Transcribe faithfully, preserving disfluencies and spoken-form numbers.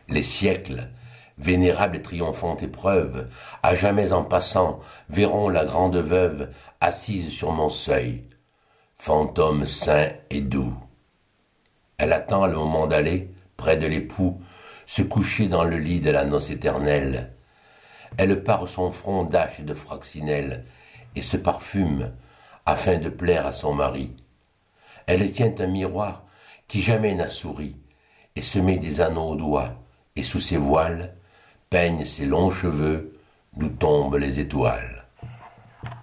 Les siècles, vénérables et triomphantes épreuves, à jamais en passant, verront la grande veuve assise sur mon seuil, fantôme saint et doux. Elle attend le moment d'aller, près de l'époux, se coucher dans le lit de la noce éternelle. Elle pare son front d'ache et de froccinelle, et se parfume, afin de plaire à son mari. Elle tient un miroir qui jamais n'a souri, et se met des anneaux aux doigts, et sous ses voiles, peigne ses longs cheveux, d'où tombent les étoiles.